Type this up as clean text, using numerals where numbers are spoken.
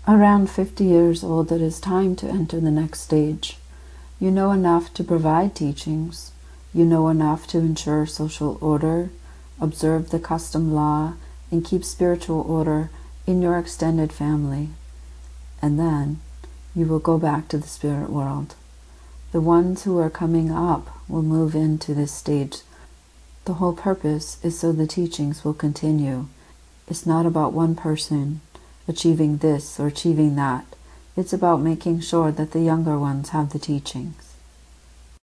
Around 50 years old, it is time to enter the next stage. You know enough to provide teachings. You know enough to ensure social order, observe the custom law, and keep spiritual order in your extended family. And then you will go back to the spirit world. The ones who are coming up will move into this stage. The whole purpose is so the teachings will continue. It's not about one person achieving this or achieving that. It's about making sure that the younger ones have the teachings.